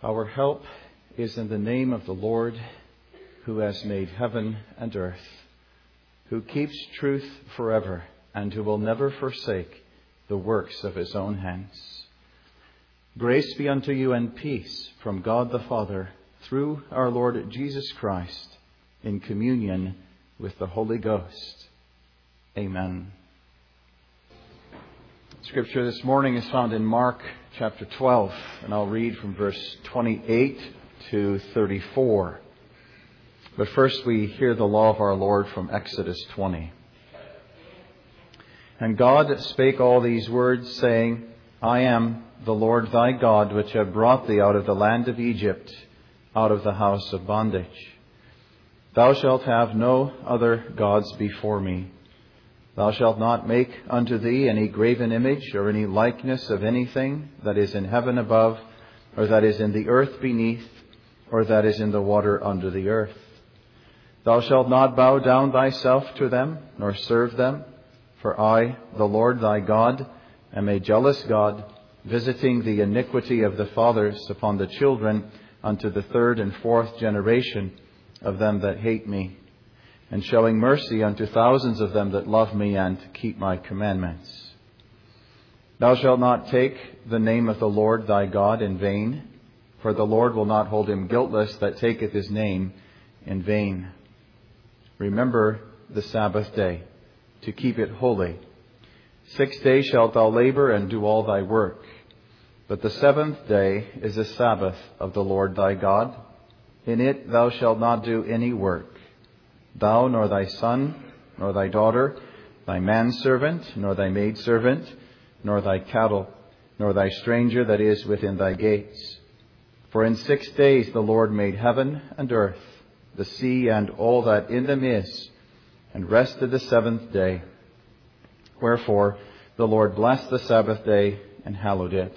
Our help is in the name of the Lord, who has made heaven and earth, who keeps truth forever, and who will never forsake the works of his own hands. Grace be unto you and peace from God the Father, through our Lord Jesus Christ, in communion with the Holy Ghost. Amen. Scripture this morning is found in Mark chapter 12, and I'll read from verse 28 to 34. But first we hear the law of our Lord from Exodus 20. And God spake all these words, saying, I am the Lord thy God, which have brought thee out of the land of Egypt, out of the house of bondage. Thou shalt have no other gods before me. Thou shalt not make unto thee any graven image or any likeness of anything that is in heaven above, or that is in the earth beneath, or that is in the water under the earth. Thou shalt not bow down thyself to them, nor serve them. For I, the Lord thy God, am a jealous God, visiting the iniquity of the fathers upon the children unto the third and fourth generation of them that hate me, and showing mercy unto thousands of them that love me and keep my commandments. Thou shalt not take the name of the Lord thy God in vain, for the Lord will not hold him guiltless that taketh his name in vain. Remember the Sabbath day, to keep it holy. 6 days shalt thou labor and do all thy work. But the seventh day is the Sabbath of the Lord thy God. In it thou shalt not do any work. Thou, nor thy son, nor thy daughter, thy manservant, nor thy maidservant, nor thy cattle, nor thy stranger that is within thy gates. For in 6 days the Lord made heaven and earth, the sea and all that in them is, and rested the seventh day. Wherefore the Lord blessed the Sabbath day and hallowed it.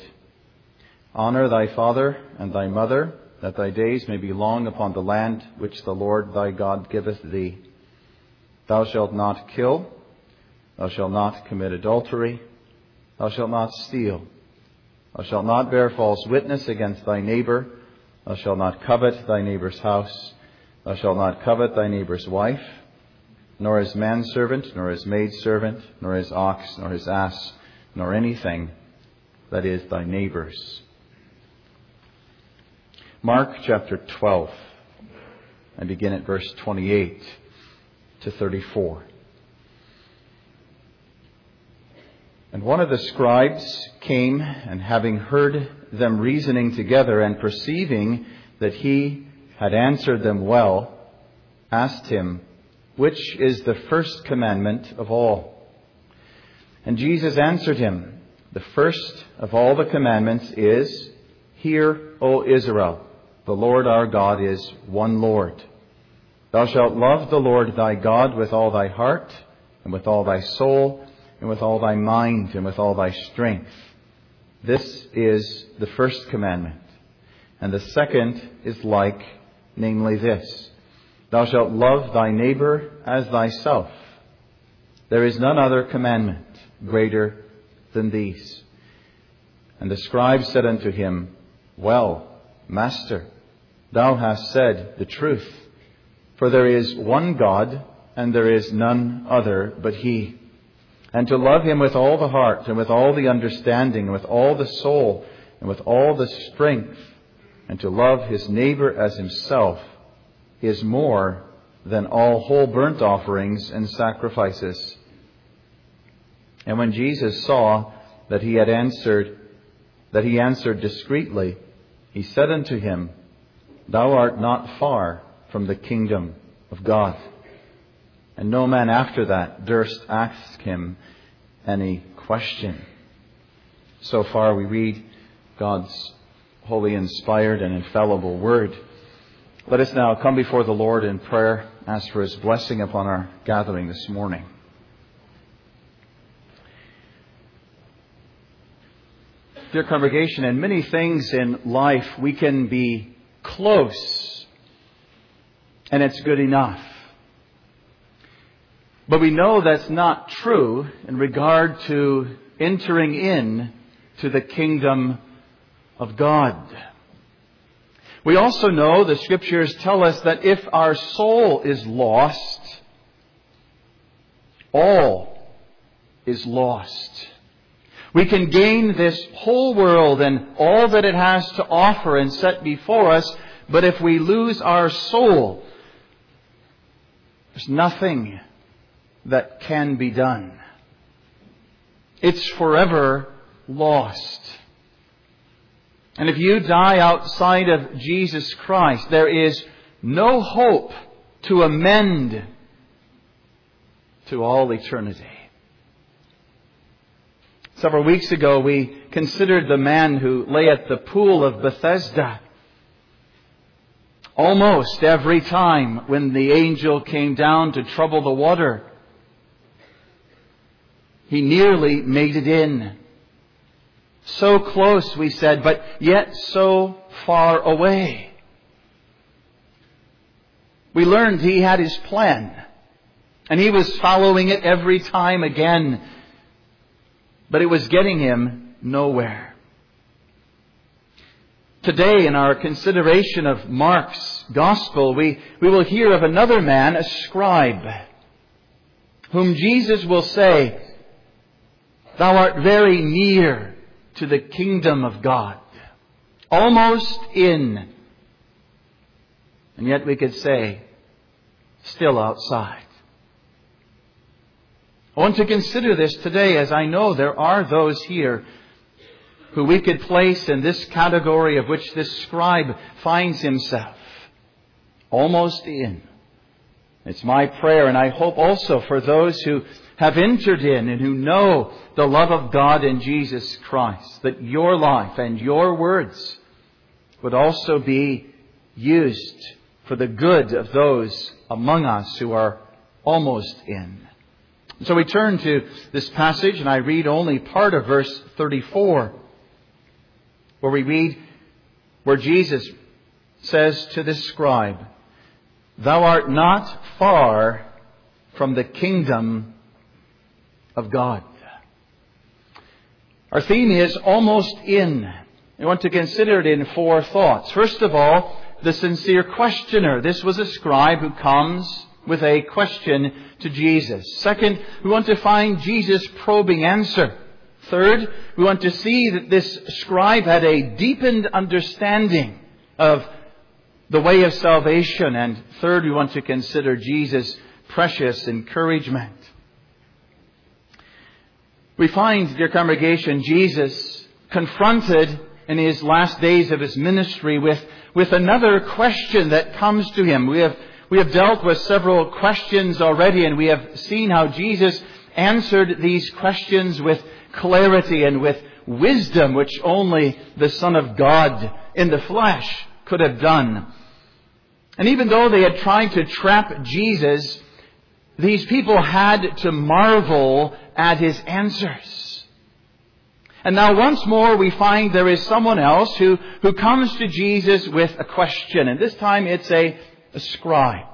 Honor thy father and thy mother, that thy days may be long upon the land which the Lord thy God giveth thee. Thou shalt not kill. Thou shalt not commit adultery. Thou shalt not steal. Thou shalt not bear false witness against thy neighbor. Thou shalt not covet thy neighbor's house. Thou shalt not covet thy neighbor's wife, nor his manservant, nor his maidservant, nor his ox, nor his ass, nor anything that is thy neighbor's. Mark chapter 12. I begin at verse 28 to 34. And one of the scribes came, and having heard them reasoning together, and perceiving that he had answered them well, asked him, which is the first commandment of all? And Jesus answered him, the first of all the commandments is, Hear, O Israel, the Lord our God is one Lord. Thou shalt love the Lord thy God with all thy heart, and with all thy soul, and with all thy mind, and with all thy strength. This is the first commandment. And the second is like, namely this, Thou shalt love thy neighbor as thyself. There is none other commandment greater than these. And the scribe said unto him, Well, Master, thou hast said the truth. For there is one God, and there is none other but He. And to love Him with all the heart, and with all the understanding, and with all the soul, and with all the strength, and to love his neighbor as himself, is more than all whole burnt offerings and sacrifices. And when Jesus saw that he answered discreetly, he said unto him, Thou art not far from the kingdom of God. And no man after that durst ask him any question. So far we read God's holy, inspired, and infallible word. Let us now come before the Lord in prayer, ask for His blessing upon our gathering this morning. Dear congregation, in many things in life we can be close, and it's good enough. But we know that's not true in regard to entering in to the kingdom of God. We also know the Scriptures tell us that if our soul is lost, all is lost. We can gain this whole world and all that it has to offer and set before us, but if we lose our soul, there's nothing that can be done. It's forever lost. And if you die outside of Jesus Christ, there is no hope to amend to all eternity. Several weeks ago, we considered the man who lay at the pool of Bethesda. Almost every time when the angel came down to trouble the water, he nearly made it in. So close, we said, but yet so far away. We learned he had his plan, and he was following it every time again, but it was getting him nowhere. Today, in our consideration of Mark's Gospel, we will hear of another man, a scribe, whom Jesus will say, "Thou art very near to the kingdom of God." Almost in. And yet we could say, still outside. I want to consider this today, as I know there are those here who we could place in this category of which this scribe finds himself. Almost in. It's my prayer, and I hope also for those who have entered in and who know the love of God in Jesus Christ, that your life and your words would also be used for the good of those among us who are almost in. So we turn to this passage, and I read only part of verse 34, where we read where Jesus says to this scribe, "Thou art not far from the kingdom of God." Our theme is almost in. I want to consider it in four thoughts. First of all, the sincere questioner. This was a scribe who comes with a question to Jesus. Second, we want to find Jesus' probing answer. Third, we want to see that this scribe had a deepened understanding of the way of salvation. And third, we want to consider Jesus' precious encouragement. We find, dear congregation, Jesus confronted in his last days of his ministry with another question that comes to him. We have dealt with several questions already, and we have seen how Jesus answered these questions with clarity and with wisdom, which only the Son of God in the flesh could have done. And even though they had tried to trap Jesus, these people had to marvel at his answers. And now once more we find there is someone else who comes to Jesus with a question. And this time it's a scribe.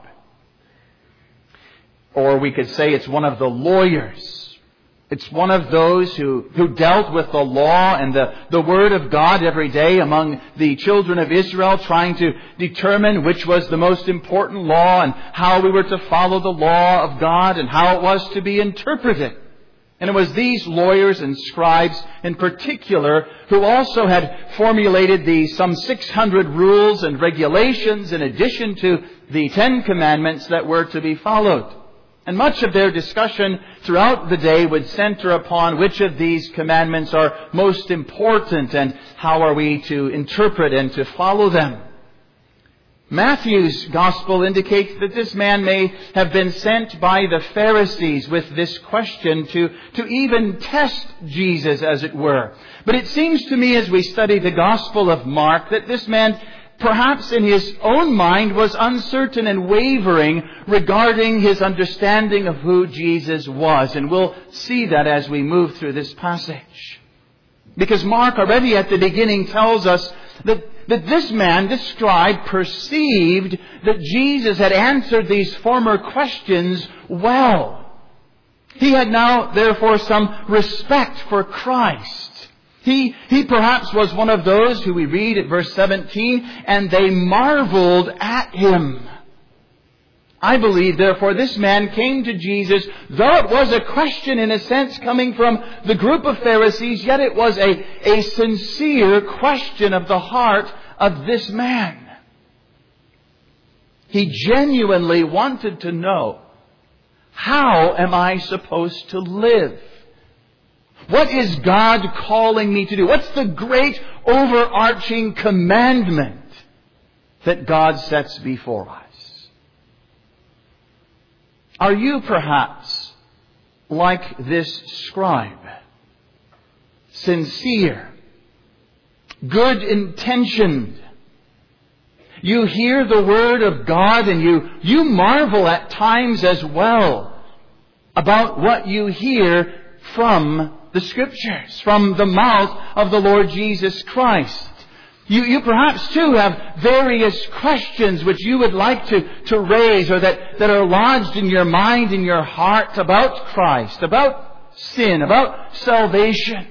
Or we could say it's one of the lawyers. It's one of those who dealt with the law and the Word of God every day among the children of Israel, trying to determine which was the most important law and how we were to follow the law of God and how it was to be interpreted. And it was these lawyers and scribes in particular who also had formulated some 600 rules and regulations in addition to the 10 commandments that were to be followed. And much of their discussion throughout the day would center upon which of these commandments are most important and how are we to interpret and to follow them. Matthew's Gospel indicates that this man may have been sent by the Pharisees with this question to even test Jesus, as it were. But it seems to me as we study the Gospel of Mark that this man, perhaps in his own mind, was uncertain and wavering regarding his understanding of who Jesus was. And we'll see that as we move through this passage. Because Mark already at the beginning tells us that this man, this scribe, perceived that Jesus had answered these former questions well. He had now, therefore, some respect for Christ. He perhaps was one of those who we read at verse 17, and they marveled at him. I believe, therefore, this man came to Jesus, though it was a question in a sense coming from the group of Pharisees, yet it was a sincere question of the heart of this man. He genuinely wanted to know, how am I supposed to live? What is God calling me to do? What's the great overarching commandment that God sets before us? Are you perhaps like this scribe? Sincere, good intentioned. You hear the Word of God and you marvel at times as well about what you hear from the Scriptures, from the mouth of the Lord Jesus Christ. You perhaps too have various questions which you would like to raise, or that are lodged in your mind, in your heart, about Christ, about sin, about salvation.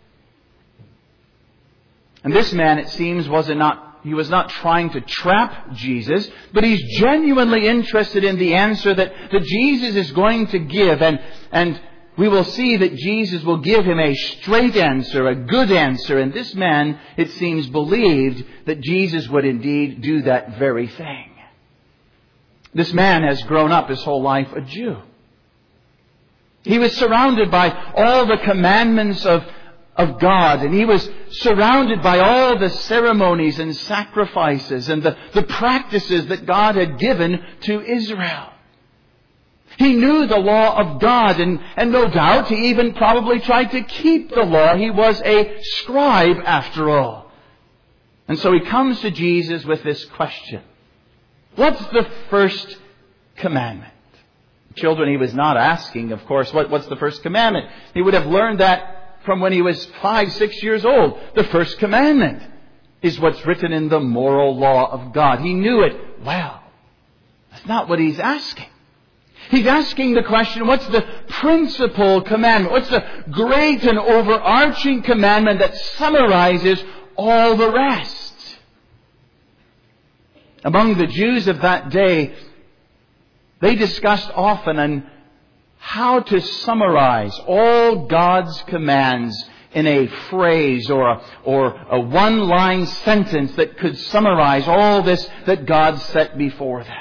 And this man, it seems, was not trying to trap Jesus, but he's genuinely interested in the answer that Jesus is going to give. And we will see that Jesus will give him a straight answer, a good answer. And this man, it seems, believed that Jesus would indeed do that very thing. This man has grown up his whole life a Jew. He was surrounded by all the commandments of God, and he was surrounded by all the ceremonies and sacrifices and the practices that God had given to Israel. He knew the law of God, and no doubt he even probably tried to keep the law. He was a scribe after all. And so he comes to Jesus with this question. What's the first commandment? Children, he was not asking, of course, what's the first commandment? He would have learned that from when he was 5, 6 years old. The first commandment is what's written in the moral law of God. He knew it well. That's not what he's asking. He's asking the question, what's the principal commandment? What's the great and overarching commandment that summarizes all the rest? Among the Jews of that day, they discussed often on how to summarize all God's commands in a phrase or a one-line sentence that could summarize all this that God set before them.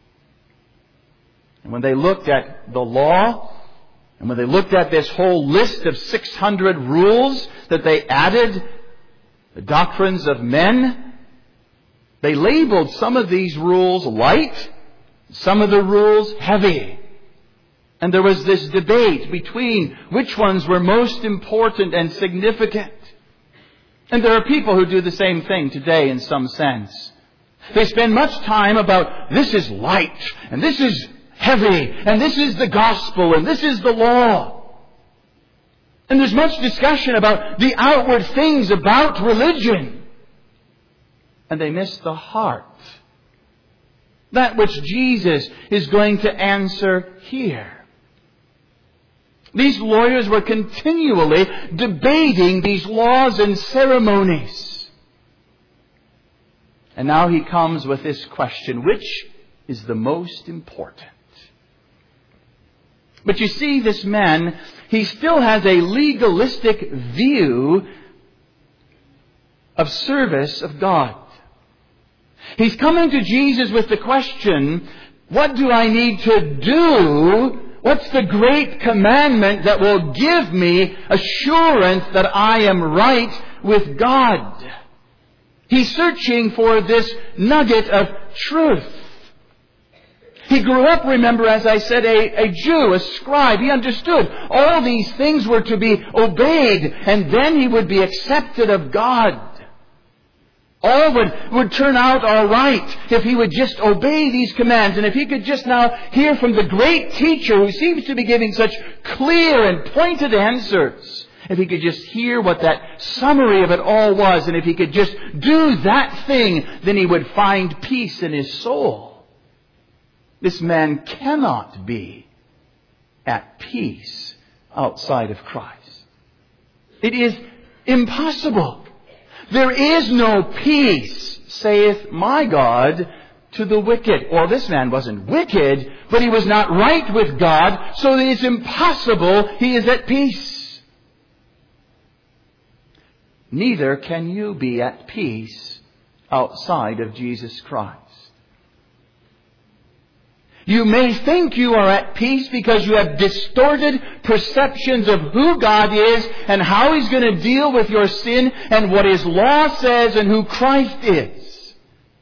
And when they looked at the law, and when they looked at this whole list of 600 rules that they added, the doctrines of men, they labeled some of these rules light, some of the rules heavy. And there was this debate between which ones were most important and significant. And there are people who do the same thing today in some sense. They spend much time about this is light, and this is heavy, and this is the gospel, and this is the law. And there's much discussion about the outward things about religion. And they miss the heart. That which Jesus is going to answer here. These lawyers were continually debating these laws and ceremonies. And now he comes with this question, which is the most important? But you see, this man, he still has a legalistic view of service of God. He's coming to Jesus with the question, what do I need to do? What's the great commandment that will give me assurance that I am right with God? He's searching for this nugget of truth. He grew up, remember, as I said, a Jew, a scribe. He understood all these things were to be obeyed, and then he would be accepted of God. All would turn out all right if he would just obey these commands. And if he could just now hear from the great teacher who seems to be giving such clear and pointed answers. If he could just hear what that summary of it all was, and if he could just do that thing, then he would find peace in his soul. This man cannot be at peace outside of Christ. It is Impossible. There is no peace, saith my God, to the wicked. Well, this man wasn't wicked, but he was not right with God, so it is impossible he is at peace. Neither can you be at peace outside of Jesus Christ. You may think you are at peace because you have distorted perceptions of who God is and how He's going to deal with your sin and what His law says and who Christ is.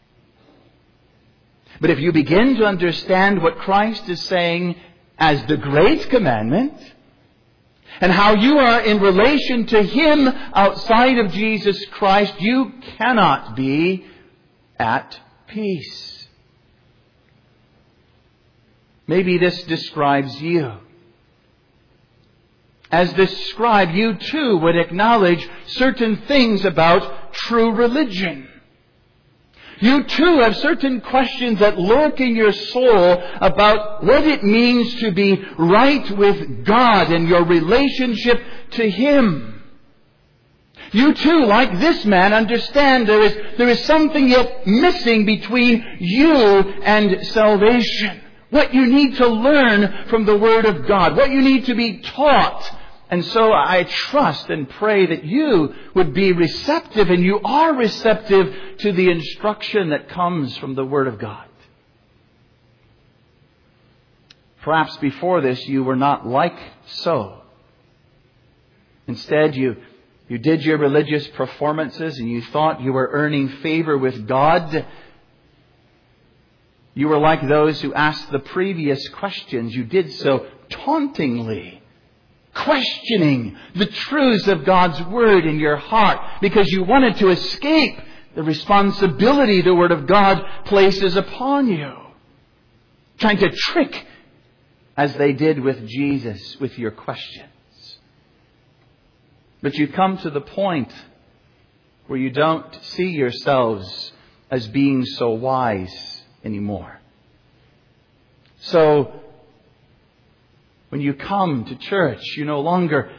But if you begin to understand what Christ is saying as the great commandment and how you are in relation to Him outside of Jesus Christ, you cannot be at peace. Maybe this describes you. As this scribe, you too would acknowledge certain things about true religion. You too have certain questions that lurk in your soul about what it means to be right with God and your relationship to Him. You too, like this man, understand there is something yet missing between you and salvation. What you need to learn from the Word of God. What you need to be taught. And so I trust and pray that you would be receptive, and you are receptive to the instruction that comes from the Word of God. Perhaps before this you were not like so. Instead you did your religious performances and you thought you were earning favor with God. You were like those who asked the previous questions. You did so tauntingly, questioning the truths of God's Word in your heart because you wanted to escape the responsibility the Word of God places upon you. Trying to trick, as they did with Jesus, with your questions. But you come to the point where you don't see yourselves as being so wise anymore. So, when you come to church, you no longer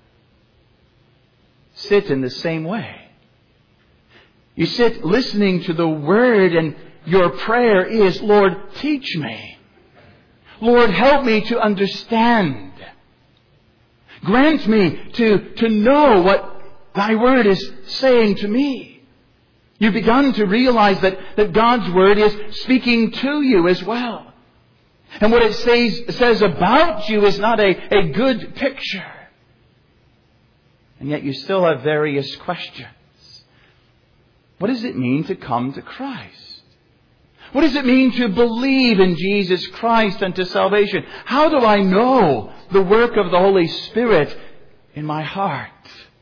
sit in the same way. You sit listening to the Word, and your prayer is, Lord, teach me. Lord, help me to understand. Grant me to know what Thy Word is saying to me. You've begun to realize that God's Word is speaking to you as well. And what it says about you is not a good picture. And yet you still have various questions. What does it mean to come to Christ? What does it mean to believe in Jesus Christ unto salvation? How do I know the work of the Holy Spirit in my heart?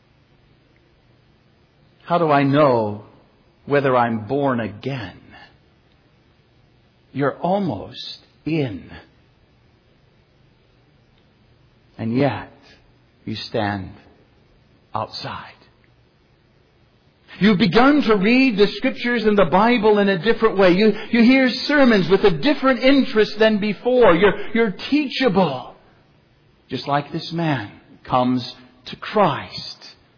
How do I know whether I'm born again? You're almost in. And yet, you stand outside. You've begun to read the Scriptures and the Bible in a different way. You hear sermons with a different interest than before. You're teachable. Just like this man comes to Christ.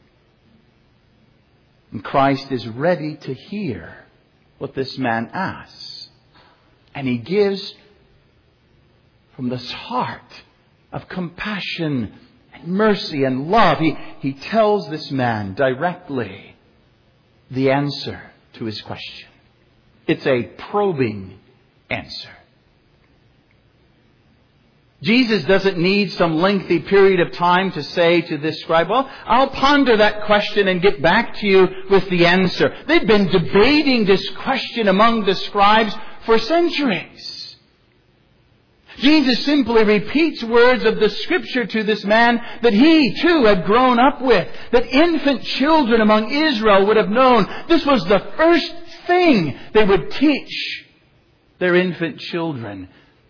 And Christ is ready to hear what this man asks. And He gives from this heart of compassion and mercy and love. He tells this man directly the answer to his question. It's a probing answer. Jesus doesn't need some lengthy period of time to say to this scribe, well, I'll ponder that question and get back to you with the answer. They've been debating this question among the scribes for centuries. Jesus simply repeats words of the Scripture to this man that he too had grown up with, that infant children among Israel would have known. This was the first thing they would teach their infant children.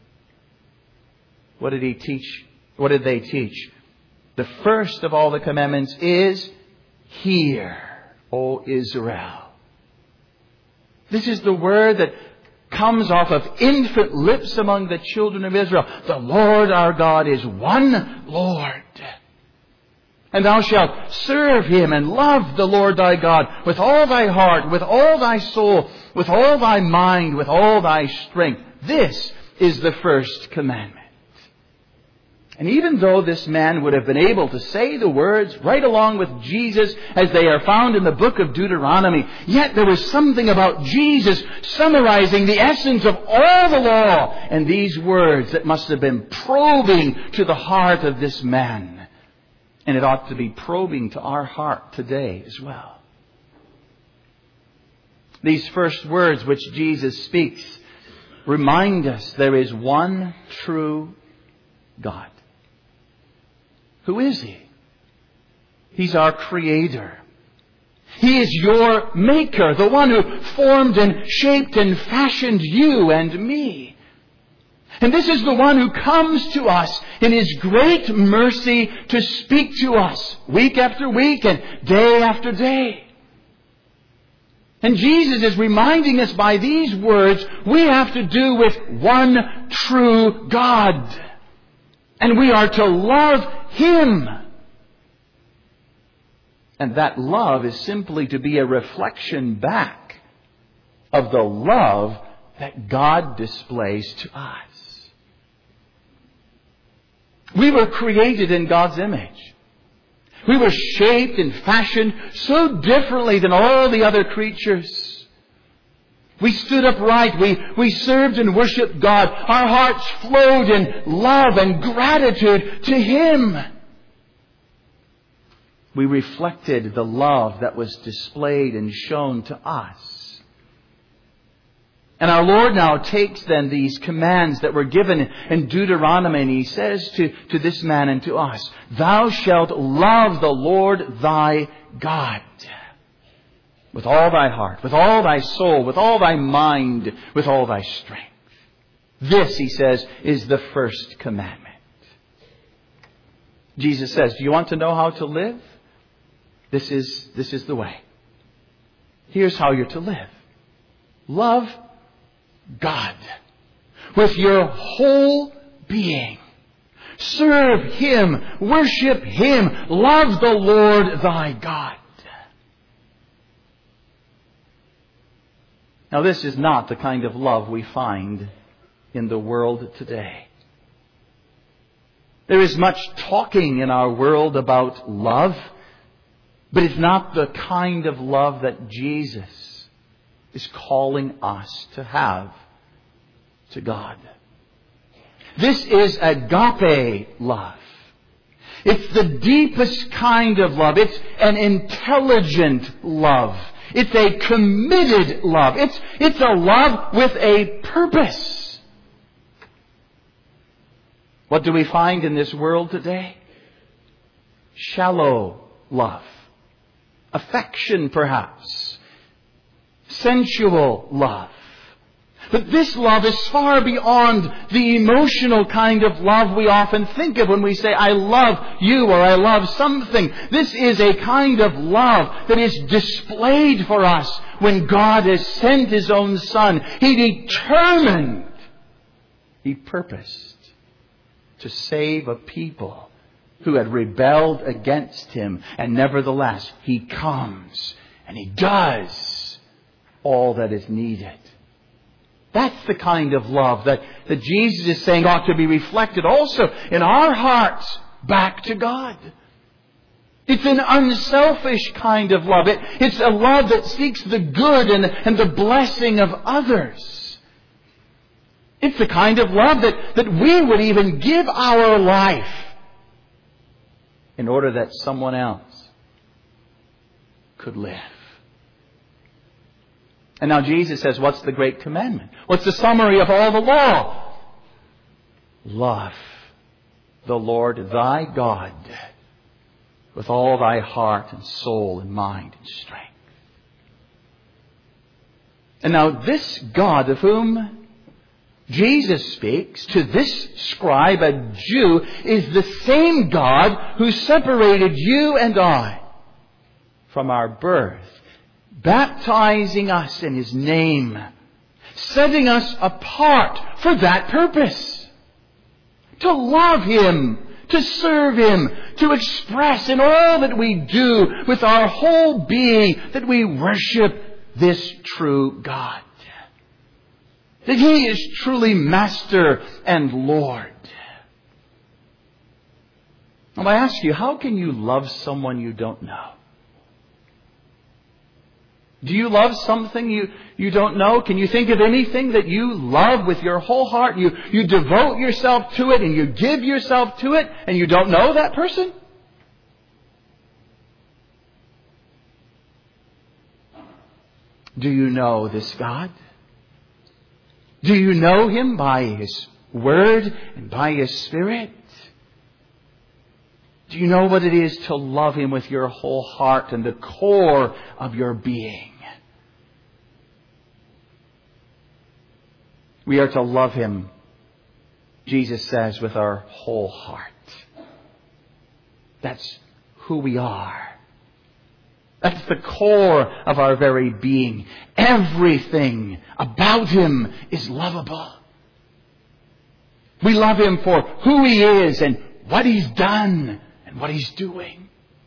What did he teach? What did they teach? The first of all the commandments is, hear, O Israel. This is the word that comes off of infant lips among the children of Israel. The Lord our God is one Lord. And thou shalt serve Him and love the Lord thy God with all thy heart, with all thy soul, with all thy mind, with all thy strength. This is the first commandment. And even though this man would have been able to say the words right along with Jesus as they are found in the book of Deuteronomy, yet there was something about Jesus summarizing the essence of all the law and these words that must have been probing to the heart of this man. And it ought to be probing to our heart today as well. These first words which Jesus speaks remind us there is one true God. Who is He? He's our Creator. He is your Maker, the one who formed and shaped and fashioned you and me. And this is the one who comes to us in His great mercy to speak to us week after week and day after day. And Jesus is reminding us by these words we have to do with one true God. And we are to love Him. And that love is simply to be a reflection back of the love that God displays to us. We were created in God's image. We were shaped and fashioned so differently than all the other creatures. We stood upright. We served and worshiped God. Our hearts flowed in love and gratitude to Him. We reflected the love that was displayed and shown to us. And our Lord now takes then these commands that were given in Deuteronomy, and He says to this man and to us, thou shalt love the Lord thy God with all thy heart, with all thy soul, with all thy mind, with all thy strength. This, He says, is the first commandment. Jesus says, do you want to know how to live? This is the way. Here's how you're to live. Love God with your whole being. Serve Him. Worship Him. Love the Lord thy God. Now, this is not the kind of love we find in the world today. There is much talking in our world about love, but it's not the kind of love that Jesus is calling us to have to God. This is agape love. It's the deepest kind of love. It's an intelligent love. It's a committed love. It's a love with a purpose. What do we find in this world today? Shallow love. Affection, perhaps. Sensual love. But this love is far beyond the emotional kind of love we often think of when we say, I love you or I love something. This is a kind of love that is displayed for us when God has sent His own Son. He determined, He purposed to save a people who had rebelled against Him. And nevertheless, He comes and He does all that is needed. That's the kind of love that Jesus is saying ought to be reflected also in our hearts back to God. It's an unselfish kind of love. It's a love that seeks the good and the blessing of others. It's the kind of love that we would even give our life in order that someone else could live. And now Jesus says, what's the great commandment? What's the summary of all the law? Love the Lord thy God with all thy heart and soul and mind and strength. And now this God of whom Jesus speaks to this scribe, a Jew, is the same God who separated you and I from our birth, baptizing us in His name, setting us apart for that purpose. To love Him, to serve Him, to express in all that we do with our whole being that we worship this true God. That He is truly Master and Lord. Now I ask you, how can you love someone you don't know? Do you love something you don't know? Can you think of anything that you love with your whole heart? You devote yourself to it and you give yourself to it and you don't know that person? Do you know this God? Do you know Him by His Word and by His Spirit? Do you know what it is to love Him with your whole heart and the core of your being? We are to love Him, Jesus says, with our whole heart. That's who we are. That's the core of our very being. Everything about Him is lovable. We love Him for who He is and what He's done and what He's doing.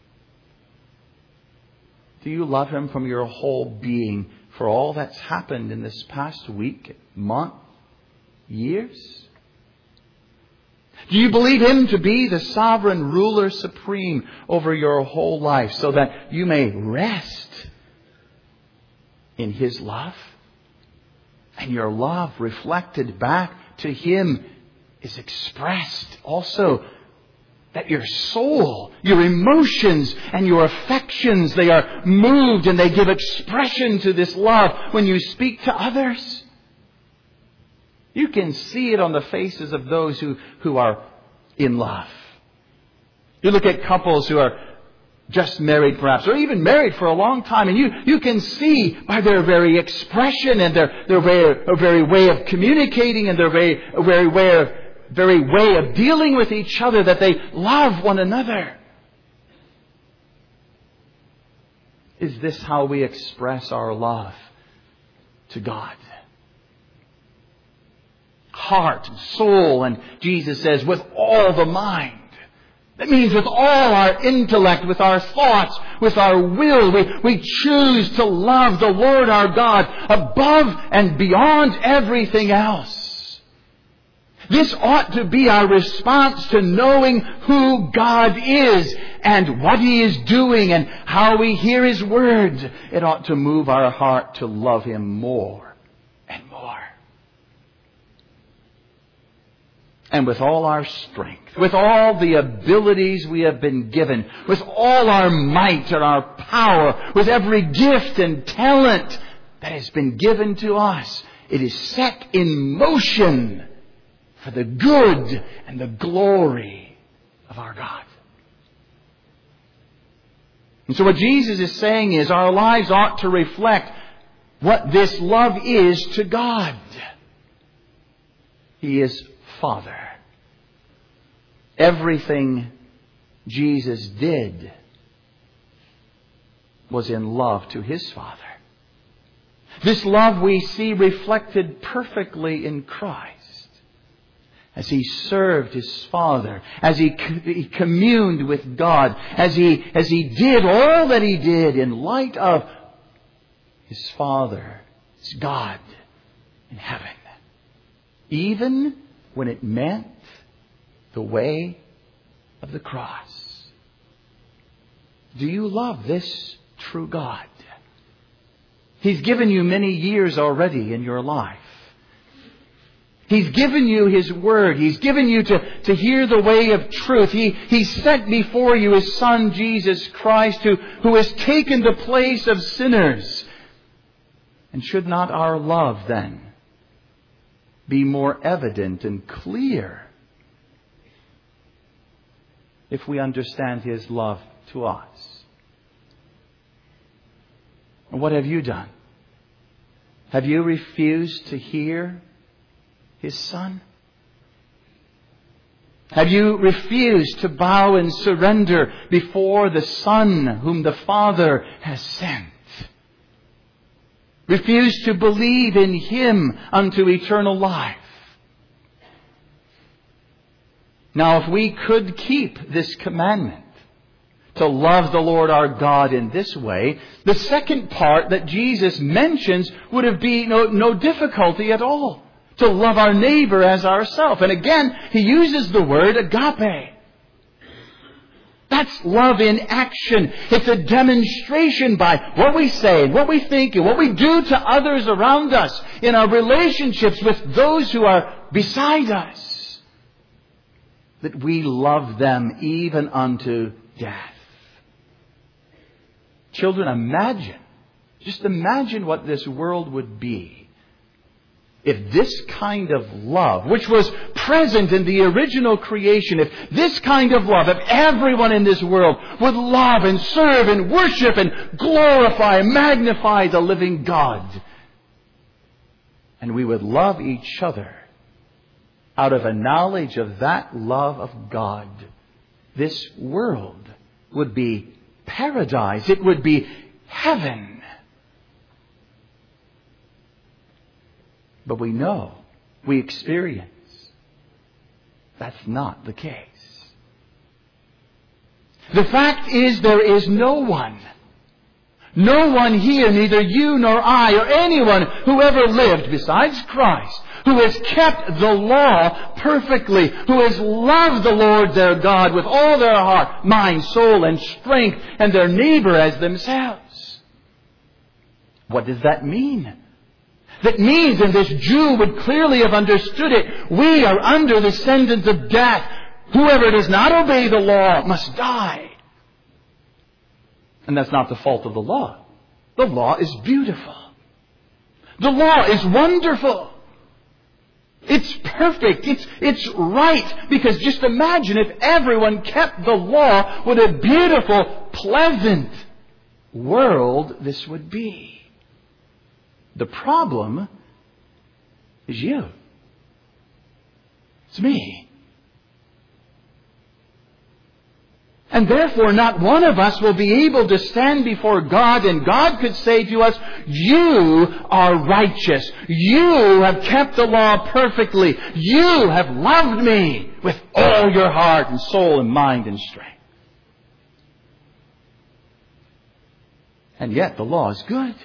Do you love Him from your whole being for all that's happened in this past week, month, years? Do you believe Him to be the sovereign ruler supreme over your whole life so that you may rest in His love? And your love reflected back to Him is expressed also that your soul, your emotions and your affections, they are moved and they give expression to this love when you speak to others. You can see it on the faces of those who are in love. You look at couples who are just married perhaps, or even married for a long time, and you can see by their very expression and their very way of communicating and their very way of dealing with each other that they love one another. Is this how we express our love to God? Heart and soul, and Jesus says with all the mind. That means with all our intellect, with our thoughts, with our will, we choose to love the Lord our God above and beyond everything else. This ought to be our response to knowing who God is and what He is doing and how we hear His Word. It ought to move our heart to love Him more and more. And with all our strength, with all the abilities we have been given, with all our might and our power, with every gift and talent that has been given to us, it is set in motion for the good and the glory of our God. And so what Jesus is saying is our lives ought to reflect what this love is to God. He is Father. Everything Jesus did was in love to His Father. This love we see reflected perfectly in Christ. As He served His Father, as He communed with God, as He did all that He did in light of His Father, His God in heaven. Even when it meant the way of the cross. Do you love this true God? He's given you many years already in your life. He's given you His Word. He's given you to hear the way of truth. He set before you His Son, Jesus Christ, who has taken the place of sinners. And should not our love then be more evident and clear if we understand His love to us? And what have you done? Have you refused to hear His Son? Have you refused to bow and surrender before the Son whom the Father has sent? Refused to believe in Him unto eternal life? Now, if we could keep this commandment, to love the Lord our God in this way, the second part that Jesus mentions would have been no difficulty at all. To love our neighbor as ourselves. And again, he uses the word agape. That's love in action. It's a demonstration by what we say, what we think, and what we do to others around us in our relationships with those who are beside us. That we love them even unto death. Children, just imagine what this world would be if this kind of love, which was present in the original creation, if this kind of love, if everyone in this world would love and serve and worship and glorify and magnify the living God, and we would love each other out of a knowledge of that love of God, this world would be paradise. It would be heaven. But we know, we experience, that's not the case. The fact is, there is no one here, neither you nor I or anyone who ever lived besides Christ, who has kept the law perfectly, who has loved the Lord their God with all their heart, mind, soul, and strength, and their neighbor as themselves. What does that mean? That means, and this Jew would clearly have understood it, we are under the sentence of death. Whoever does not obey the law must die. And that's not the fault of the law. The law is beautiful. The law is wonderful. It's perfect. It's right. Because just imagine if everyone kept the law, what a beautiful, pleasant world this would be. The problem is you. It's me. And therefore, not one of us will be able to stand before God, and God could say to us, you are righteous. You have kept the law perfectly. You have loved me with all your heart and soul and mind and strength. And yet the law is good.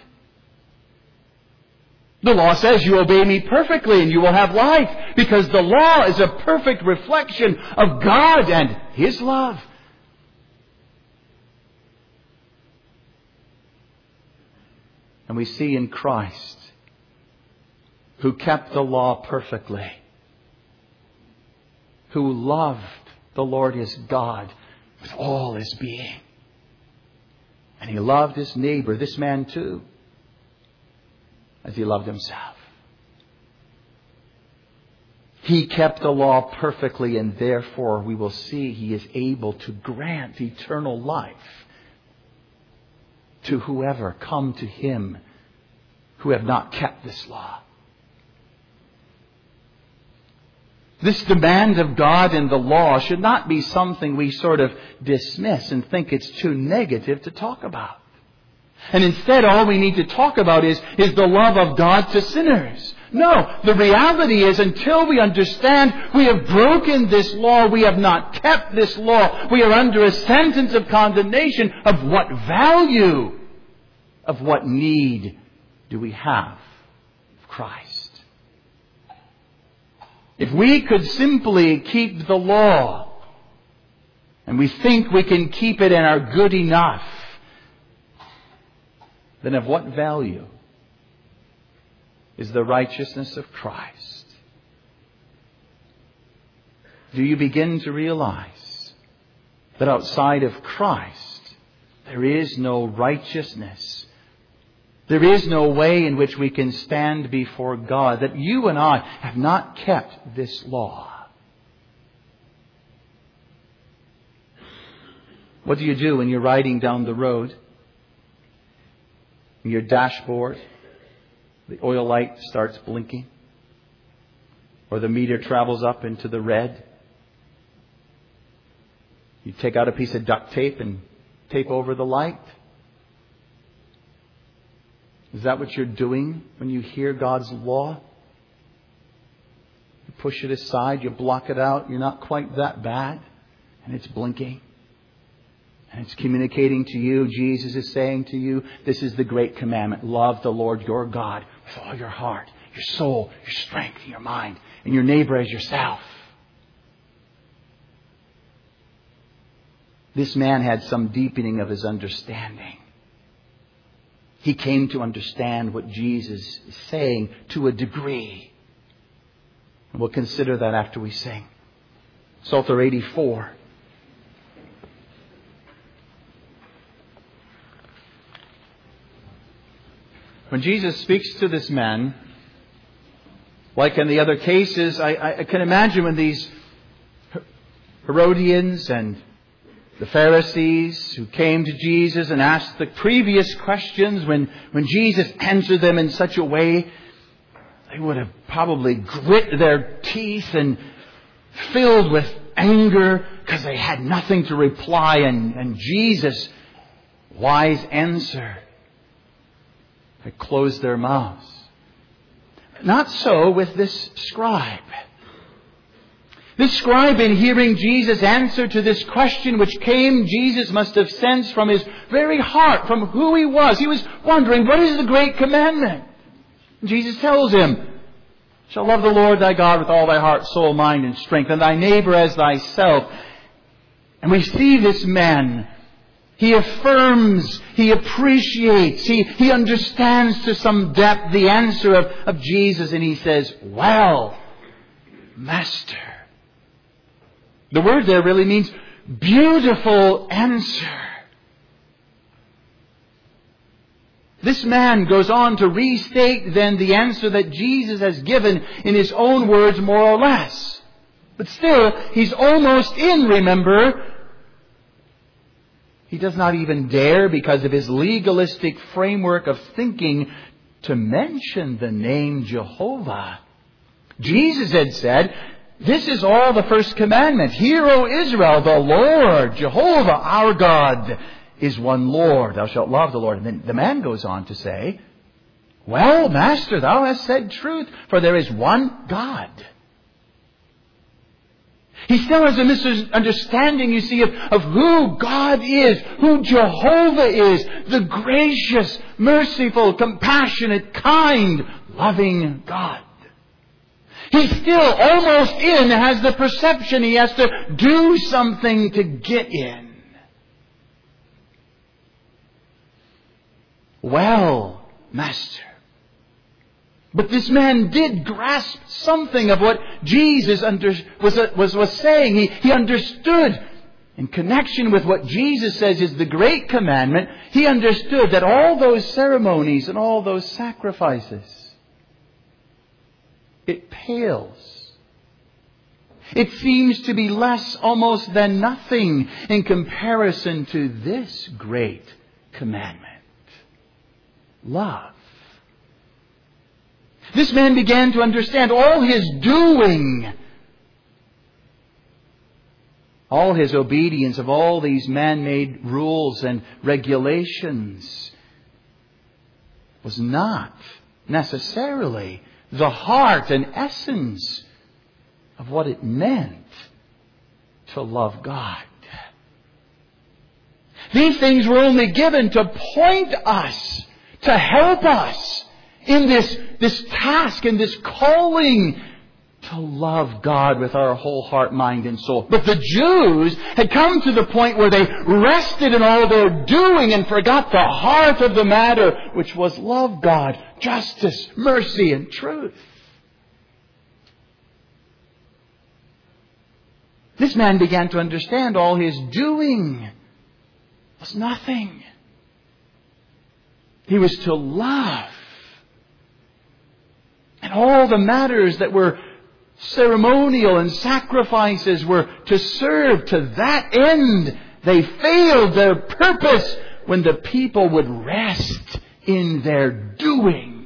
The law says you obey me perfectly and you will have life, because the law is a perfect reflection of God and His love. And we see in Christ, who kept the law perfectly, who loved the Lord his God with all his being. And he loved his neighbor, this man too, as he loved himself. He kept the law perfectly, and therefore we will see he is able to grant eternal life to whoever come to him who have not kept this law. This demand of God in the law should not be something we sort of dismiss and think it's too negative to talk about. And instead, all we need to talk about is the love of God to sinners. No, the reality is, until we understand we have broken this law, we have not kept this law, we are under a sentence of condemnation. Of what value, of what need do we have of Christ? If we could simply keep the law, and we think we can keep it and are good enough, then of what value is the righteousness of Christ? Do you begin to realize that outside of Christ there is no righteousness? There is no way in which we can stand before God, that you and I have not kept this law. What do you do when you're riding down the road? Your dashboard, the oil light starts blinking, or the meter travels up into the red. You take out a piece of duct tape and tape over the light. Is that what you're doing when you hear God's law? You're push it aside, you block it out. You're not quite that bad. And it's blinking. And it's communicating to you. Jesus is saying to you, this is the great commandment. Love the Lord your God with all your heart, your soul, your strength, your mind, and your neighbor as yourself. This man had some deepening of his understanding. He came to understand what Jesus is saying to a degree. And we'll consider that after we sing. Psalter 84. When Jesus speaks to this man, like in the other cases, I can imagine when these Herodians and the Pharisees who came to Jesus and asked the previous questions, when Jesus answered them in such a way, they would have probably grit their teeth and filled with anger because they had nothing to reply. And Jesus' wise answer, they closed their mouths. Not so with this scribe. This scribe, in hearing Jesus' answer to this question which came, Jesus must have sensed from his very heart, from who he was. He was wondering, what is the great commandment? And Jesus tells him, shall love the Lord thy God with all thy heart, soul, mind, and strength, and thy neighbor as thyself. And we see this man. He affirms, he appreciates, he understands to some depth the answer of Jesus, and he says, well, Master. The word there really means beautiful answer. This man goes on to restate then the answer that Jesus has given in his own words more or less. But still, he's almost in, remember. He does not even dare, because of his legalistic framework of thinking, to mention the name Jehovah. Jesus had said, this is all the first commandment. Hear, O Israel, the Lord, Jehovah, our God, is one Lord. Thou shalt love the Lord. And then the man goes on to say, well, Master, thou hast said truth, for there is one God. He still has a misunderstanding, you see, of who God is, who Jehovah is, the gracious, merciful, compassionate, kind, loving God. He still, almost in, has the perception he has to do something to get in. Well, Master. But this man did grasp something of what Jesus was saying. He understood, in connection with what Jesus says is the great commandment, he understood that all those ceremonies and all those sacrifices, it pales. It seems to be less almost than nothing in comparison to this great commandment. Love. This man began to understand all his doing, all his obedience of all these man-made rules and regulations was not necessarily the heart and essence of what it meant to love God. These things were only given to point us, to help us in this task and this calling to love God with our whole heart, mind, and soul. But the Jews had come to the point where they rested in all their doing and forgot the heart of the matter, which was love God, justice, mercy, and truth. This man began to understand all his doing was nothing. He was to love. And all the matters that were ceremonial and sacrifices were to serve to that end. They failed their purpose when the people would rest in their doing.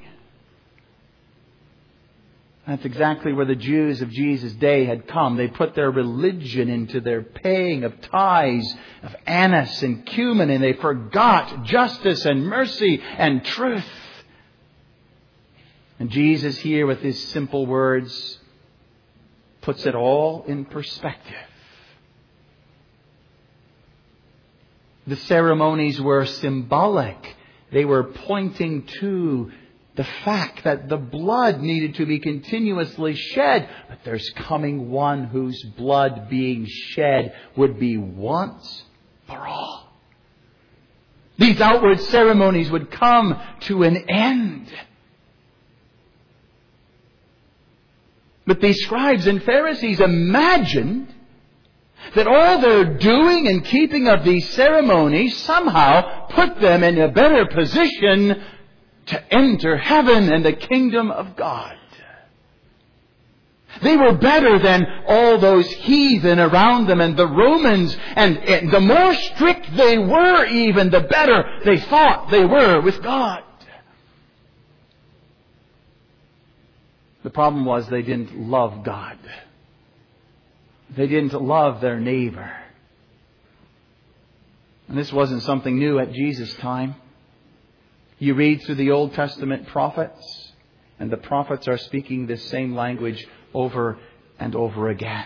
That's exactly where the Jews of Jesus' day had come. They put their religion into their paying of tithes, of anise and cumin, and they forgot justice and mercy and truth. And Jesus here with his simple words puts it all in perspective. The ceremonies were symbolic. They were pointing to the fact that the blood needed to be continuously shed. But there's coming one whose blood being shed would be once for all. These outward ceremonies would come to an end. But these scribes and Pharisees imagined that all their doing and keeping of these ceremonies somehow put them in a better position to enter heaven and the kingdom of God. They were better than all those heathen around them and the Romans, and the more strict they were even, the better they thought they were with God. The problem was they didn't love God. They didn't love their neighbor. And this wasn't something new at Jesus' time. You read through the Old Testament prophets, and the prophets are speaking this same language over and over again.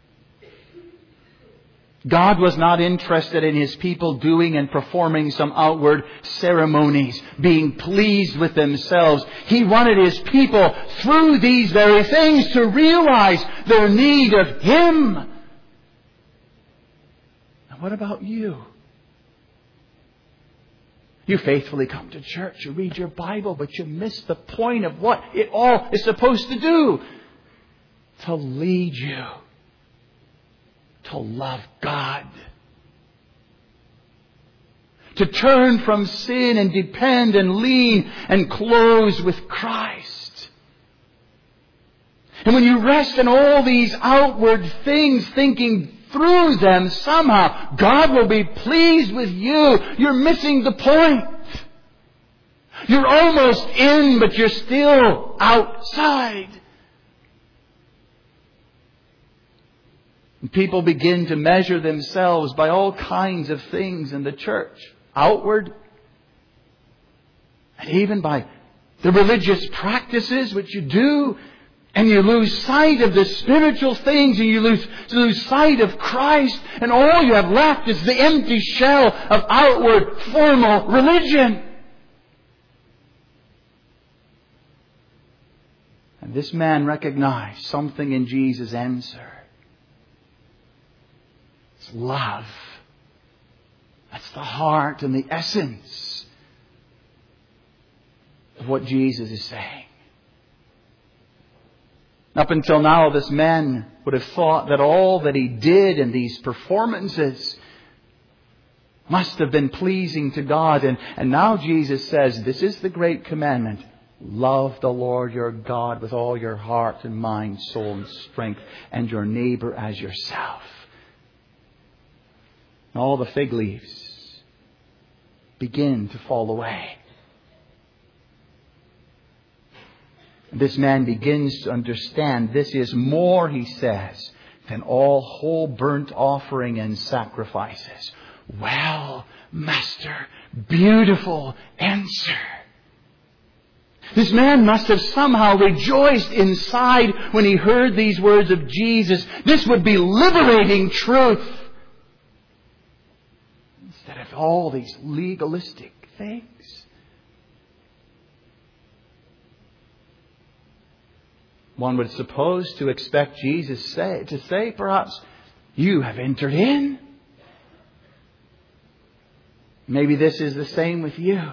God was not interested in His people doing and performing some outward ceremonies, being pleased with themselves. He wanted His people, through these very things, to realize their need of Him. Now, what about you? You faithfully come to church, you read your Bible, but you miss the point of what it all is supposed to do. To lead you to love God. To turn from sin and depend and lean and close with Christ. And when you rest in all these outward things, thinking through them, somehow God will be pleased with you. You're missing the point. You're almost in, but you're still outside. And people begin to measure themselves by all kinds of things in the church. Outward. And even by the religious practices which you do. And you lose sight of the spiritual things. And you lose sight of Christ. And all you have left is the empty shell of outward formal religion. And this man recognized something in Jesus' answer. It's love. That's the heart and the essence of what Jesus is saying. Up until now, this man would have thought that all that he did in these performances must have been pleasing to God. And now Jesus says, this is the great commandment. Love the Lord your God with all your heart and mind, soul and strength, and your neighbor as yourself. And all the fig leaves begin to fall away. This man begins to understand this is more, he says, than all whole burnt offering and sacrifices. Well, Master, beautiful answer. This man must have somehow rejoiced inside when he heard these words of Jesus. This would be liberating truth. Instead of all these legalistic things. One would suppose to expect Jesus to say, perhaps, you have entered in. Maybe this is the same with you.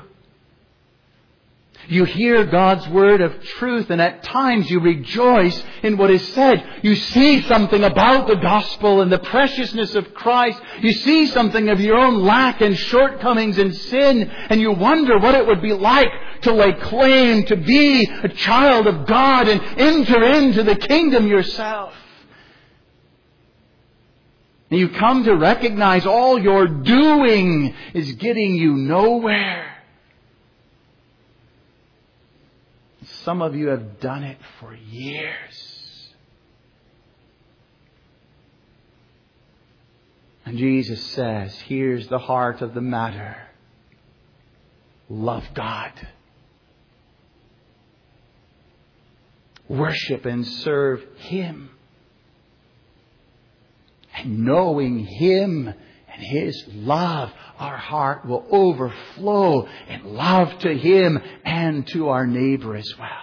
You hear God's word of truth, and at times you rejoice in what is said. You see something about the gospel and the preciousness of Christ. You see something of your own lack and shortcomings and sin, and you wonder what it would be like to lay claim to be a child of God and enter into the kingdom yourself. And you come to recognize all your doing is getting you nowhere. Some of you have done it for years. And Jesus says, here's the heart of the matter. Love God. Worship and serve Him. And knowing Him and His love, our heart will overflow in love to Him and to our neighbor as well.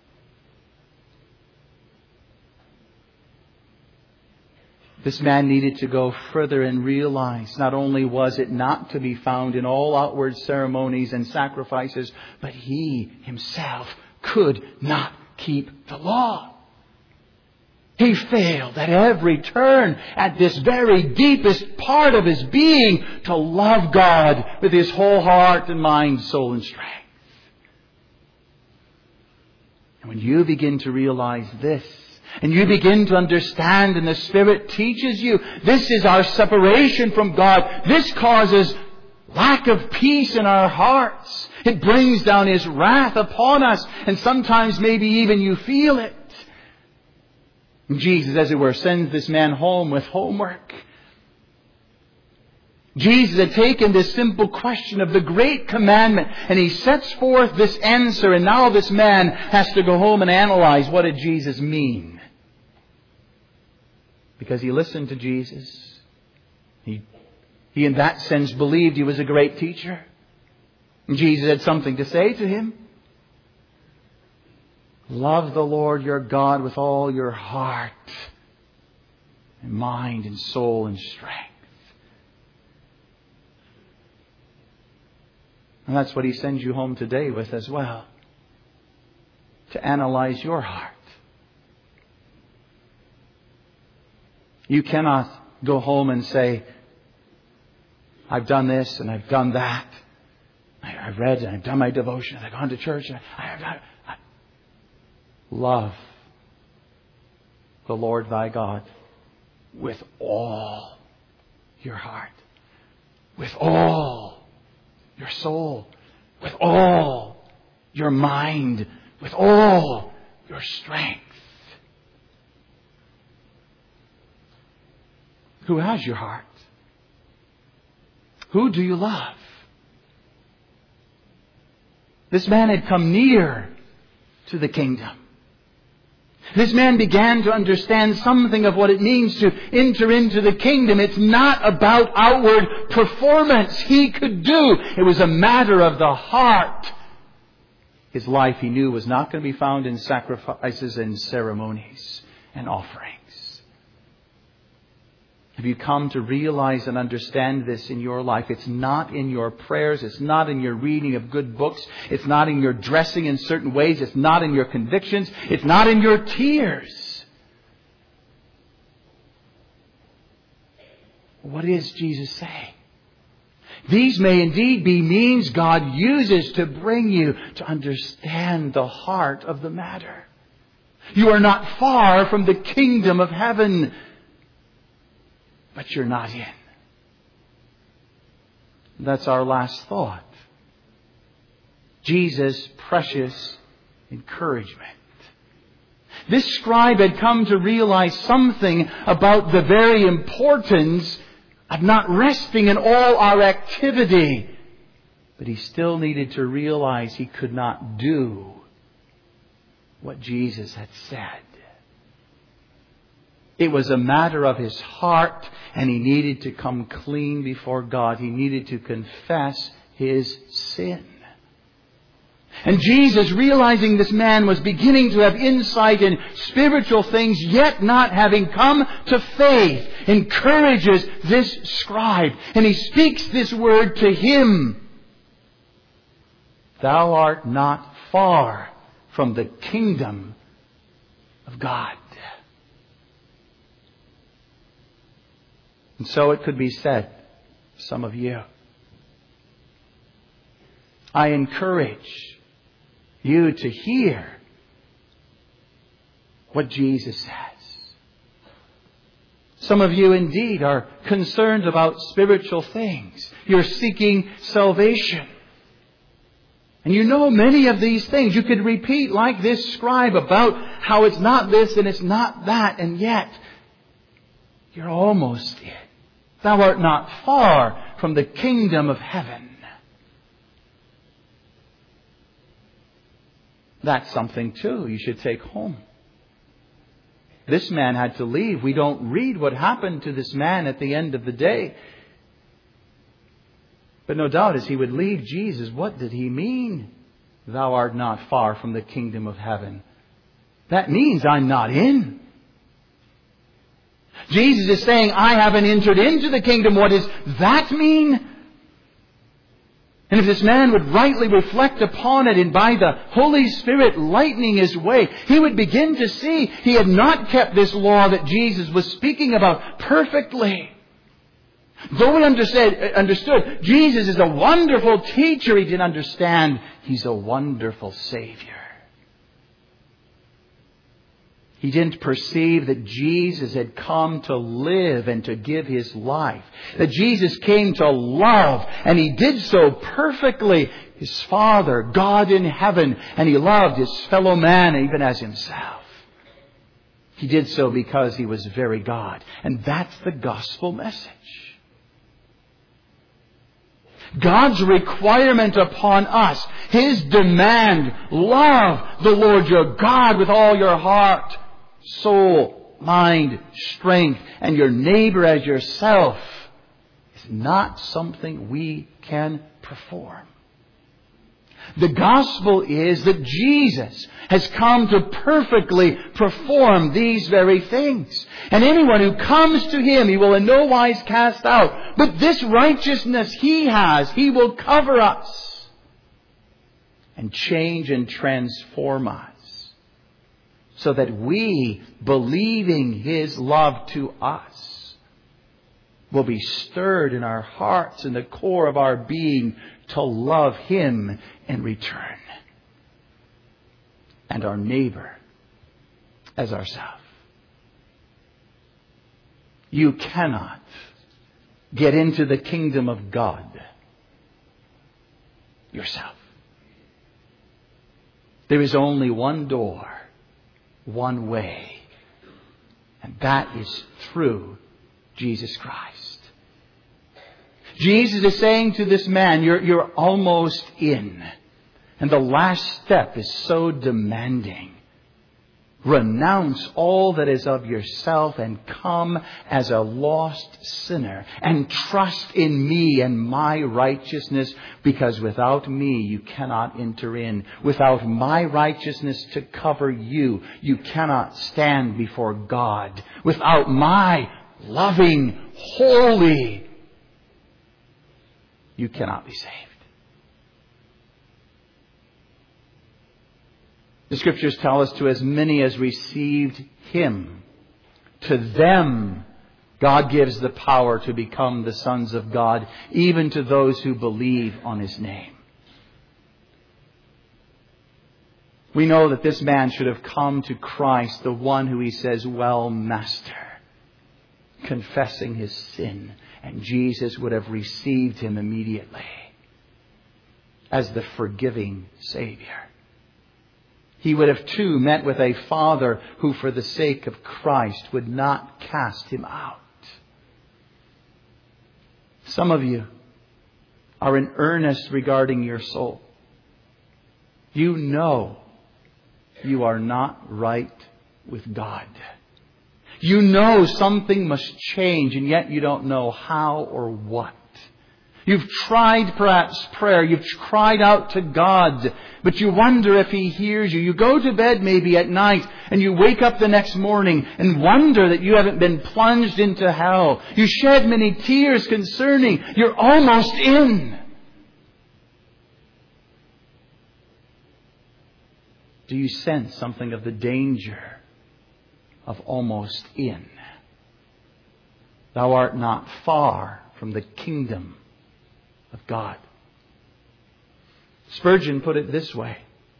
This man needed to go further and realize not only was it not to be found in all outward ceremonies and sacrifices, but he himself could not keep the law. He failed at every turn, at this very deepest part of his being, to love God with his whole heart and mind, soul and strength. And when you begin to realize this, and you begin to understand, and the Spirit teaches you, this is our separation from God. This causes lack of peace in our hearts. It brings down His wrath upon us. And sometimes maybe even you feel it. And Jesus, as it were, sends this man home with homework. Jesus had taken this simple question of the great commandment, and He sets forth this answer, and now this man has to go home and analyze, what did Jesus mean? Because he listened to Jesus. He in that sense believed He was a great teacher. And Jesus had something to say to him. Love the Lord your God with all your heart and mind and soul and strength. And that's what He sends you home today with as well. To analyze your heart. You cannot go home and say, I've done this and I've done that. I've read and I've done my devotion. I've gone to church. Love the Lord thy God with all your heart, with all your soul, with all your mind, with all your strength. Who has your heart? Who do you love? This man had come near to the kingdom. This man began to understand something of what it means to enter into the kingdom. It's not about outward performance he could do. It was a matter of the heart. His life, he knew, was not going to be found in sacrifices and ceremonies and offerings. Have you come to realize and understand this in your life? It's not in your prayers. It's not in your reading of good books. It's not in your dressing in certain ways. It's not in your convictions. It's not in your tears. What is Jesus saying? These may indeed be means God uses to bring you to understand the heart of the matter. You are not far from the kingdom of heaven, but you're not in. That's our last thought. Jesus' precious encouragement. This scribe had come to realize something about the very importance of not resting in all our activity. But he still needed to realize he could not do what Jesus had said. It was a matter of his heart, and he needed to come clean before God. He needed to confess his sin. And Jesus, realizing this man was beginning to have insight in spiritual things, yet not having come to faith, encourages this scribe. And he speaks this word to him. Thou art not far from the kingdom of God. And so it could be said, some of you, I encourage you to hear what Jesus says. Some of you indeed are concerned about spiritual things. You're seeking salvation. And you know many of these things. You could repeat like this scribe about how it's not this and it's not that, and yet you're almost in. Thou art not far from the kingdom of heaven. That's something too you should take home. this man had to leave. We don't read what happened to this man at the end of the day. But no doubt as he would leave Jesus, what did he mean? Thou art not far from the kingdom of heaven. That means I'm not in. Jesus is saying, I haven't entered into the kingdom. What does that mean? And if this man would rightly reflect upon it and by the Holy Spirit lightening his way, he would begin to see he had not kept this law that Jesus was speaking about perfectly. Though he understood Jesus is a wonderful teacher, he didn't understand He's a wonderful Savior. He didn't perceive that Jesus had come to live and to give His life. That Jesus came to love, and He did so perfectly. His Father, God in heaven, and He loved His fellow man even as Himself. He did so because He was very God. And that's the gospel message. God's requirement upon us, His demand, love the Lord your God with all your heart, soul, mind, strength, and your neighbor as yourself, is not something we can perform. The gospel is that Jesus has come to perfectly perform these very things. And anyone who comes to Him, He will in no wise cast out. But this righteousness He has, He will cover us and change and transform us, so that we, believing His love to us, will be stirred in our hearts, in the core of our being, to love Him in return, and our neighbor as ourselves. You cannot get into the kingdom of God yourself. There is only one door, one way, and that is through Jesus Christ. Jesus is saying to this man, you're almost in. And the last step is so demanding. Renounce all that is of yourself and come as a lost sinner and trust in me and my righteousness, because without me you cannot enter in. Without my righteousness to cover you, you cannot stand before God. Without my loving, holy, you cannot be saved. The Scriptures tell us, to as many as received Him, to them God gives the power to become the sons of God, even to those who believe on His name. We know that this man should have come to Christ, the one who he says, well, Master, confessing his sin. And Jesus would have received him immediately as the forgiving Savior. He would have too met with a Father who, for the sake of Christ, would not cast him out. Some of you are in earnest regarding your soul. You know you are not right with God. You know something must change, and yet you don't know how or what. You've tried perhaps prayer. You've cried out to God, but you wonder if He hears you. You go to bed maybe at night, and you wake up the next morning and wonder that you haven't been plunged into hell. You shed many tears concerning you're almost in. Do you sense something of the danger of almost in? Thou art not far from the kingdom of God. Spurgeon put it this way: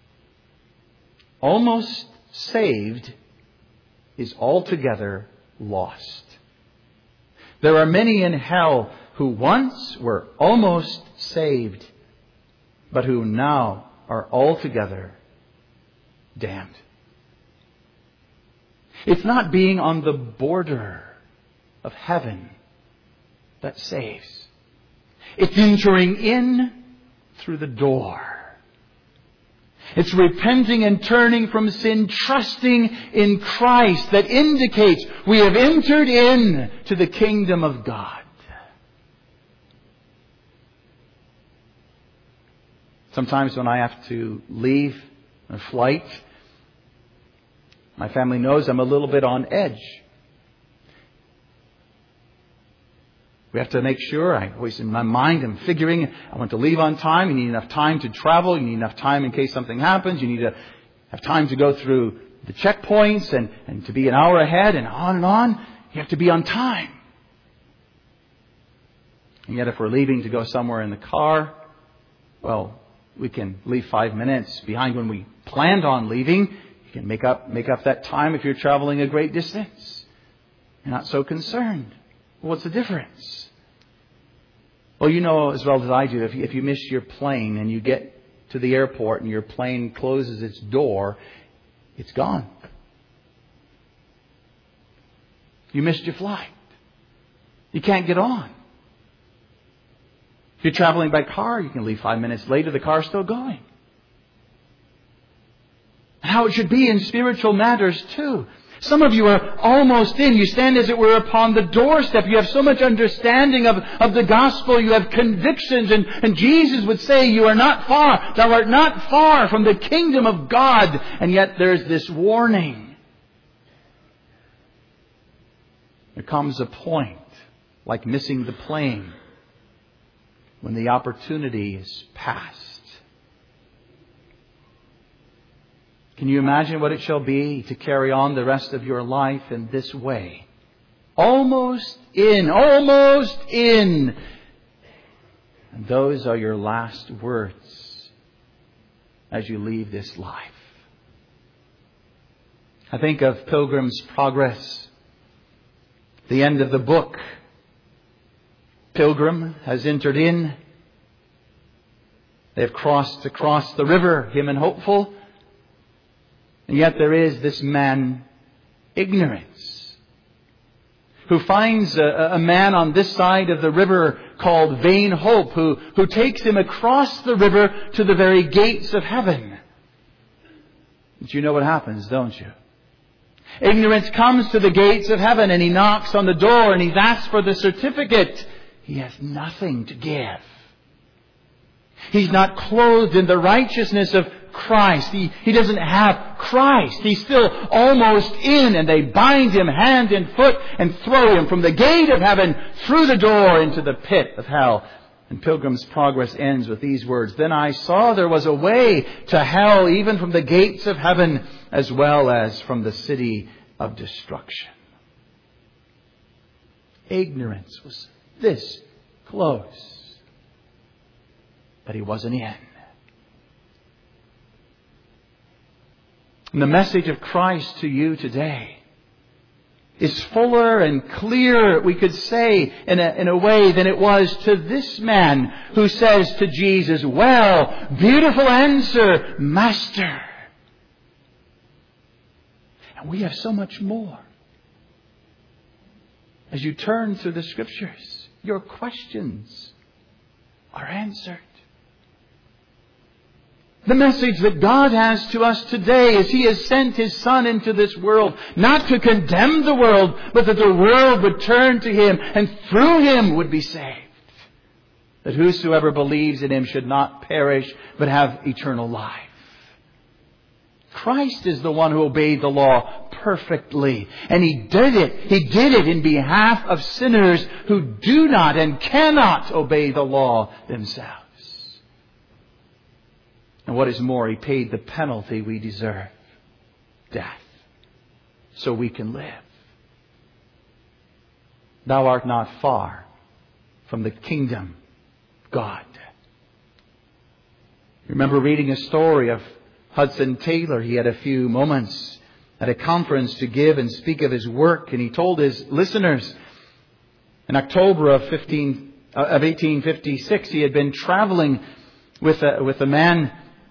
almost saved is altogether lost. There are many in hell who once were almost saved, but who now are altogether damned. It's not being on the border of heaven that saves. It's entering in through the door. It's repenting and turning from sin, trusting in Christ, that indicates we have entered in to the kingdom of God. Sometimes when I have to leave a flight, my family knows I'm a little bit on edge. We have to make sure, I always in my mind am figuring, I want to leave on time. You need enough time to travel. You need enough time in case something happens. You need to have time to go through the checkpoints and to be an hour ahead and on and on. You have to be on time. And yet if we're leaving to go somewhere in the car, well, we can leave 5 minutes behind when we planned on leaving. You can make up that time if you're traveling a great distance. You're not so concerned. Well, what's the difference? Well, you know as well as I do, if you miss your plane and you get to the airport and your plane closes its door, it's gone. You missed your flight. You can't get on. If you're traveling by car, you can leave 5 minutes later, the car's still going. And how it should be in spiritual matters too. Some of you are almost in. You stand as it were upon the doorstep. You have so much understanding of the gospel. You have convictions. And Jesus would say, you are not far. Thou art not far from the kingdom of God. And yet there's this warning. There comes a point, like missing the plane, when the opportunity is past. Can you imagine what it shall be to carry on the rest of your life in this way? Almost in. And those are your last words as you leave this life. I think of Pilgrim's Progress, the end of the book. Pilgrim has entered in. They have crossed across the river, him and Hopeful. And yet there is this man, Ignorance, who finds a man on this side of the river called Vain Hope, who takes him across the river to the very gates of heaven. But you know what happens, don't you? Ignorance comes to the gates of heaven and he knocks on the door and he's asked for the certificate. He has nothing to give. He's not clothed in the righteousness of Christ. He doesn't have Christ. He's still almost in, and they bind him hand and foot and throw him from the gate of heaven through the door into the pit of hell. And Pilgrim's Progress ends with these words, Then I saw there was a way to hell even from the gates of heaven as well as from the city of destruction. Ignorance was this close, but he wasn't in. And the message of Christ to you today is fuller and clearer, we could say, in a way than it was to this man who says to Jesus, Well, beautiful answer, Master. And we have so much more. As you turn through the Scriptures, your questions are answered. The message that God has to us today is He has sent His Son into this world, not to condemn the world, but that the world would turn to Him and through Him would be saved. That whosoever believes in Him should not perish, but have eternal life. Christ is the one who obeyed the law perfectly. And He did it. He did it in behalf of sinners who do not and cannot obey the law themselves. And what is more, He paid the penalty we deserve. Death. So we can live. Thou art not far from the kingdom of God. Remember reading a story of Hudson Taylor. He had a few moments at a conference to give and speak of his work. And he told his listeners in October of 1856, he had been traveling with a man,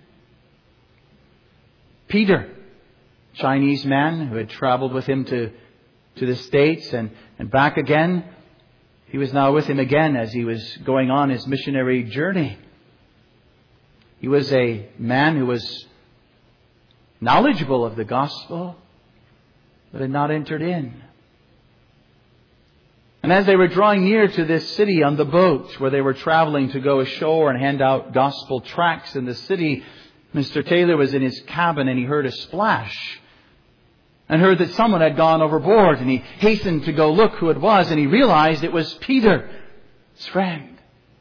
Peter, Chinese man who had traveled with him to the States and back again. He was now with him again as he was going on his missionary journey. He was a man who was knowledgeable of the gospel, but had not entered in. And as they were drawing near to this city on the boat where they were traveling to go ashore and hand out gospel tracts in the city, Mr. Taylor was in his cabin and he heard a splash and heard that someone had gone overboard, and he hastened to go look who it was, and he realized it was Peter, his friend.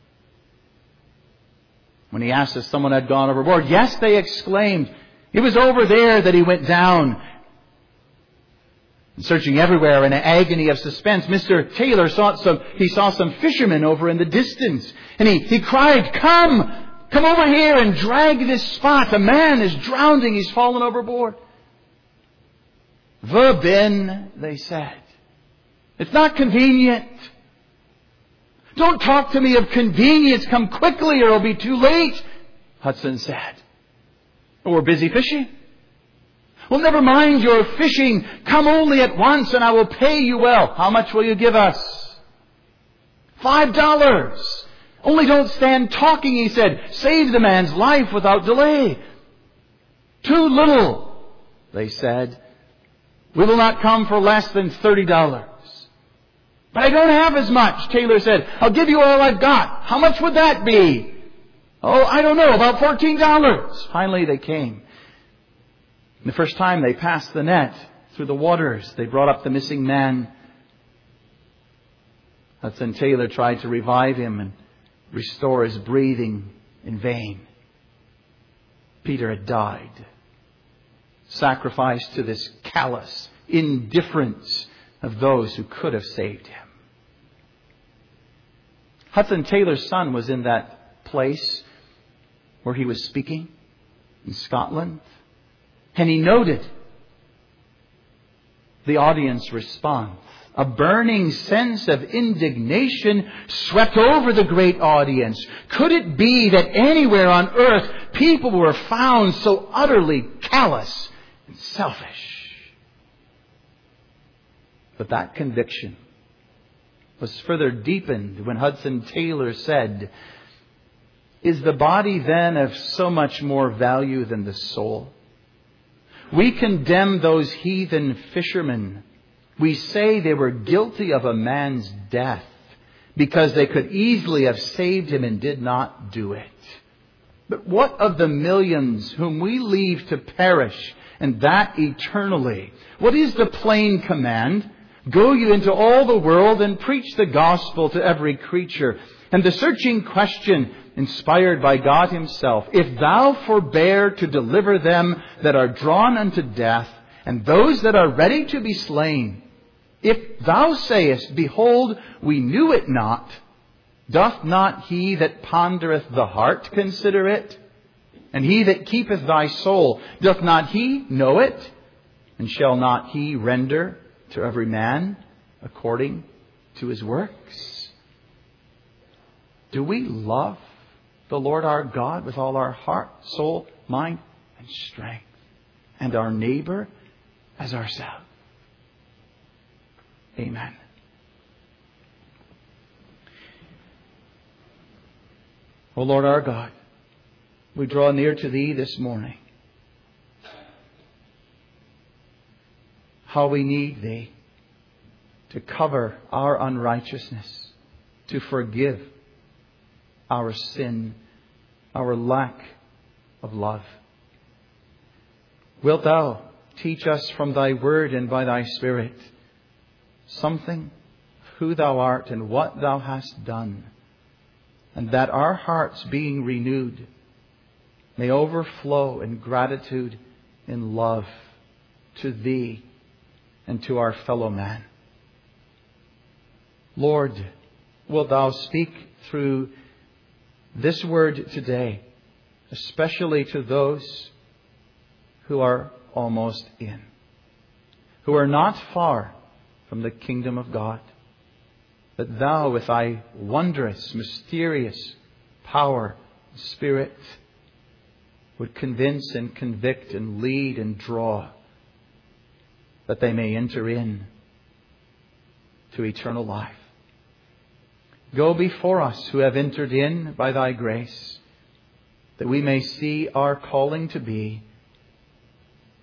When he asked if someone had gone overboard, yes, they exclaimed, it was over there that he went down. Searching everywhere in an agony of suspense, Mr. Taylor saw some fishermen over in the distance. And he cried, come over here and drag this spot. A man is drowning. He's fallen overboard. Verbin, they said. It's not convenient. Don't talk to me of convenience. Come quickly or it'll be too late, Hudson said. We're busy fishing. Well, never mind your fishing. Come only at once and I will pay you well. How much will you give us? $5. Only don't stand talking, he said. Save the man's life without delay. Too little, they said. We will not come for less than $30. But I don't have as much, Taylor said. I'll give you all I've got. How much would that be? Oh, I don't know, about $14. Finally, they came. The first time they passed the net through the waters, they brought up the missing man. Hudson Taylor tried to revive him and restore his breathing in vain. Peter had died, sacrificed to this callous indifference of those who could have saved him. Hudson Taylor's son was in that place where he was speaking in Scotland. And he noted the audience response. A burning sense of indignation swept over the great audience. Could it be that anywhere on earth people were found so utterly callous and selfish? But that conviction was further deepened when Hudson Taylor said, is the body then of so much more value than the soul? We condemn those heathen fishermen. We say they were guilty of a man's death because they could easily have saved him and did not do it. But what of the millions whom we leave to perish, and that eternally? What is the plain command? Go you into all the world and preach the gospel to every creature. And the searching question, inspired by God Himself, if thou forbear to deliver them that are drawn unto death, and those that are ready to be slain, if thou sayest, behold, we knew it not, doth not he that pondereth the heart consider it? And he that keepeth thy soul, doth not he know it? And shall not he render to every man according to his works? Do we love the Lord our God with all our heart, soul, mind, and strength, and our neighbor as ourselves? Amen. O Lord our God, we draw near to Thee this morning. How we need Thee to cover our unrighteousness, to forgive our sin, our lack of love. Wilt Thou teach us from Thy Word and by Thy Spirit something of who Thou art and what Thou hast done, and that our hearts, being renewed, may overflow in gratitude, in love to Thee and to our fellow man. Lord, wilt Thou speak through this word today, especially to those who are almost in, who are not far from the kingdom of God, that Thou, with Thy wondrous, mysterious power and Spirit, would convince and convict and lead and draw, that they may enter in to eternal life. Go before us who have entered in by Thy grace, that we may see our calling to be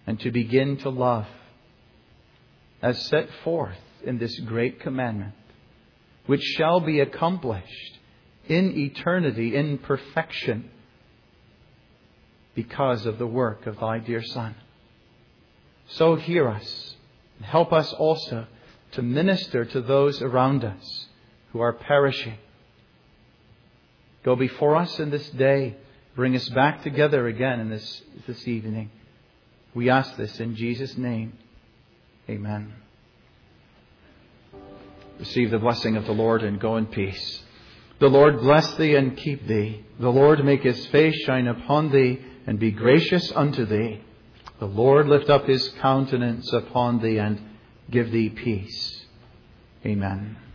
and to begin to love as set forth in this great commandment, which shall be accomplished in eternity, in perfection, because of the work of Thy dear Son. So hear us and help us also to minister to those around us who are perishing. Go before us in this day. Bring us back together again in this evening. We ask this in Jesus' name. Amen. Receive the blessing of the Lord and go in peace. The Lord bless thee and keep thee. The Lord make His face shine upon thee and be gracious unto thee. The Lord lift up His countenance upon thee and give thee peace. Amen.